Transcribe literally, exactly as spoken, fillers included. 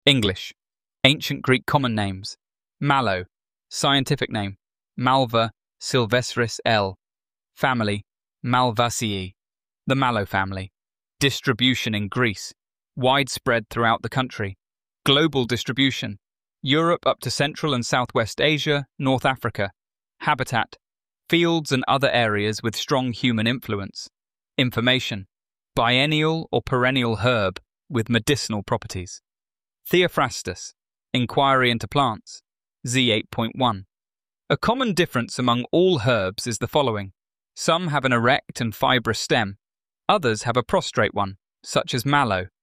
English. Ancient Greek common names. Mallow. Scientific name. Malva sylvestris L. Family. Malvaceae. The mallow family. Distribution in Greece. Widespread throughout the country. Global distribution. Europe up to Central and Southwest Asia, North Africa. Habitat. Fields and other areas with strong human influence. Information. Biennial or perennial herb with medicinal properties. Theophrastus. Inquiry into plants. Z eight point one. A common difference among all herbs is the following. Some have an erect and fibrous stem. Others have a prostrate one, such as mallow,